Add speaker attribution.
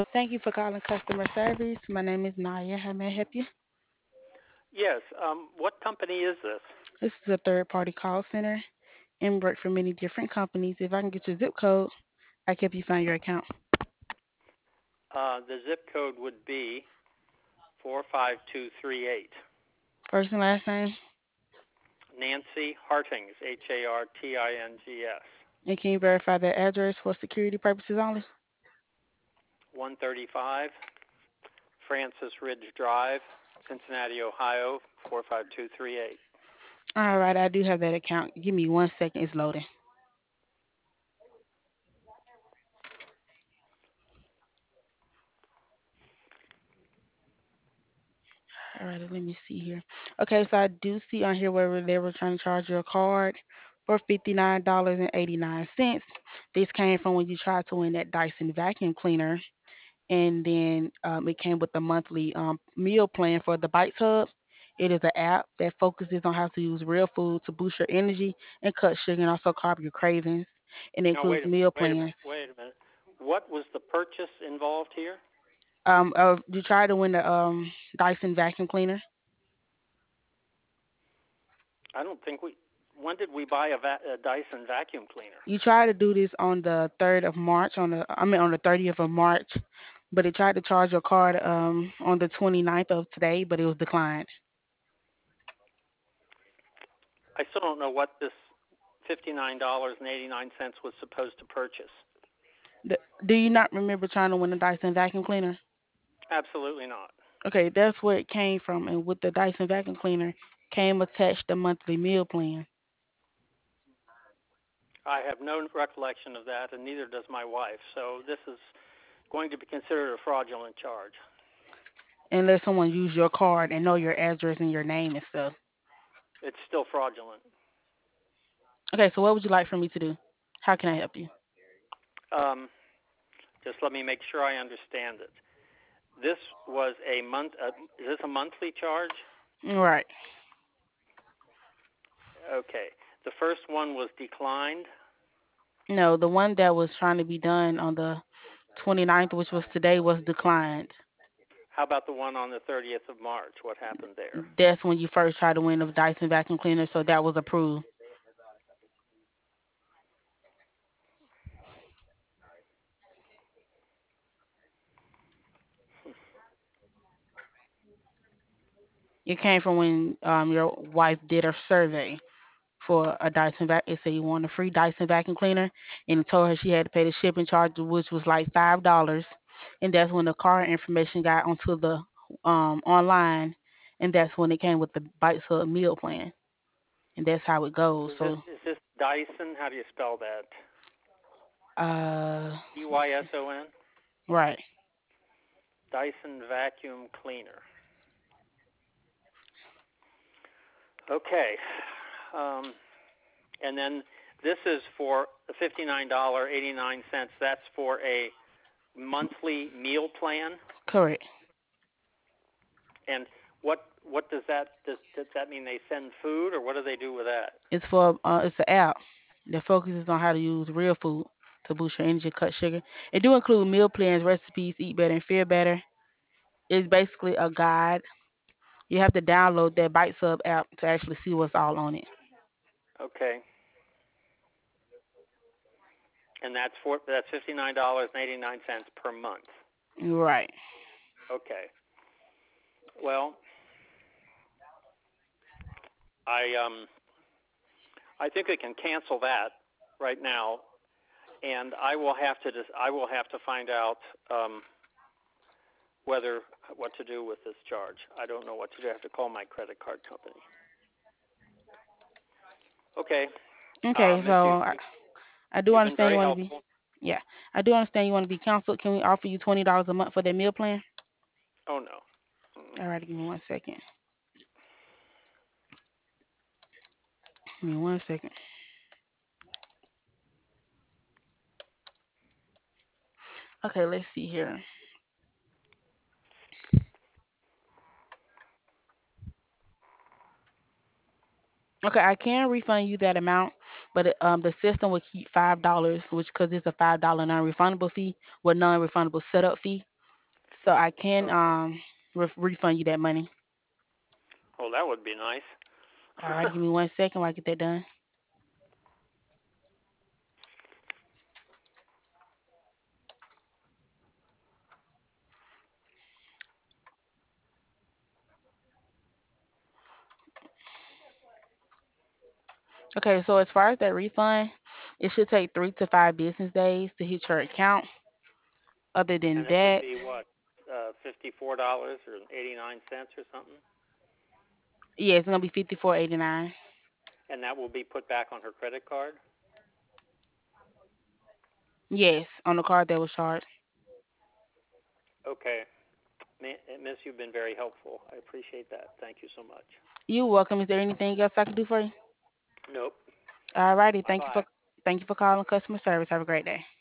Speaker 1: Thank you for calling customer service. My name is Naya. How may I help you?
Speaker 2: Yes. What company is this?
Speaker 1: This is a third party call center and work for many different companies. If I can get your zip code, I can help you find your account.
Speaker 2: The zip code would be 45238.
Speaker 1: First and last name,
Speaker 2: Nancy Hartings, Hartings.
Speaker 1: and can you verify that address for security purposes only?
Speaker 2: 135 Francis Ridge Drive, Cincinnati, Ohio, 45238.
Speaker 1: All right, I do have that account. Give me 1 second. It's loading. All right, let me see here. Okay, so I do see on here where they were trying to charge you a card for $59.89. This came from when you tried to win that Dyson vacuum cleaner, and then it came with a monthly meal plan for the Bites Hub. It is an app that focuses on how to use real food to boost your energy and cut sugar and also curb your cravings. It
Speaker 2: No,
Speaker 1: includes meal plans.
Speaker 2: wait a minute. What was the purchase involved here?
Speaker 1: You tried to win the Dyson vacuum cleaner.
Speaker 2: I don't think we. When did we buy a Dyson vacuum cleaner?
Speaker 1: You tried to do this on the 3rd of March, on the 30th of March, but it tried to charge your card on the 29th of today, but it was declined.
Speaker 2: I still don't know what this $59.89 was supposed to purchase.
Speaker 1: Do you not remember trying to win a Dyson vacuum cleaner?
Speaker 2: Absolutely not.
Speaker 1: Okay, that's where it came from, and with the Dyson vacuum cleaner came attached the monthly meal plan.
Speaker 2: I have no recollection of that, and neither does my wife. So this is going to be considered a fraudulent charge.
Speaker 1: Unless someone use your card and know your address and your name and stuff.
Speaker 2: It's still fraudulent.
Speaker 1: Okay, so what would you like for me to do? How can I help you?
Speaker 2: Um, just let me make sure I understand it. This was a month. Is this a monthly charge?
Speaker 1: Right.
Speaker 2: Okay. The first one was declined.
Speaker 1: No, the one that was trying to be done on the 29th, which was today, was declined.
Speaker 2: How about the one on the 30th of March? What happened there?
Speaker 1: That's when you first tried to win the Dyson vacuum cleaner, so that was approved. It came from when your wife did her survey for a Dyson vac. It said you want a free Dyson vacuum cleaner, and it told her she had to pay the shipping charge, which was like $5. And that's when the car information got onto the online, and that's when it came with the Bites Hub meal plan, and that's how it goes. So,
Speaker 2: Is this Dyson? How do you spell that?
Speaker 1: uh,
Speaker 2: Dyson.
Speaker 1: right.
Speaker 2: Dyson vacuum cleaner. Okay. Um, and then this is for the $59.89. That's for a monthly meal plan.
Speaker 1: Correct.
Speaker 2: And what does that mean? They send food, or what do they do with that?
Speaker 1: It's an app that focuses on how to use real food to boost your energy, cut sugar. It do include meal plans, recipes, eat better and feel better. It's basically a guide. You have to download that Bite Sub app to actually see what's all on it.
Speaker 2: Okay. And that's $59.89 per month.
Speaker 1: Right.
Speaker 2: Okay. Well, I I think I can cancel that right now, and I will have to find out um, whether what to do with this charge. I don't know what to do. I have to call my credit card company. Okay.
Speaker 1: Okay,
Speaker 2: Miss,
Speaker 1: so I do
Speaker 2: you've been
Speaker 1: understand you
Speaker 2: very
Speaker 1: want to be.
Speaker 2: helpful.
Speaker 1: Yeah, I do understand you want to be counseled. Can we offer you $20 a month for that meal plan?
Speaker 2: Oh no. Mm.
Speaker 1: All right, give me 1 second. Give me 1 second. Okay, let's see here. Okay, I can refund you that amount, but the system will keep $5, which because it's a $5 non-refundable fee with non-refundable setup fee. So I can
Speaker 2: Okay.
Speaker 1: refund you that money.
Speaker 2: Oh, that would be nice.
Speaker 1: All right, give me 1 second while I get that done. Okay, so as far as that refund, it should take 3 to 5 business days to hit your account. Other than
Speaker 2: And it would
Speaker 1: that,
Speaker 2: be what, $54 or 89 cents or something,
Speaker 1: yeah, it's gonna be 54.89.
Speaker 2: and that will be put back on her credit card.
Speaker 1: Yes, on the card that was charged.
Speaker 2: Okay, Miss, you've been very helpful. I appreciate that. Thank you so much.
Speaker 1: You're welcome. Is there anything else I can do for you?
Speaker 2: Nope.
Speaker 1: All righty.
Speaker 2: Bye bye.
Speaker 1: Thank you for calling customer service. Have a great day.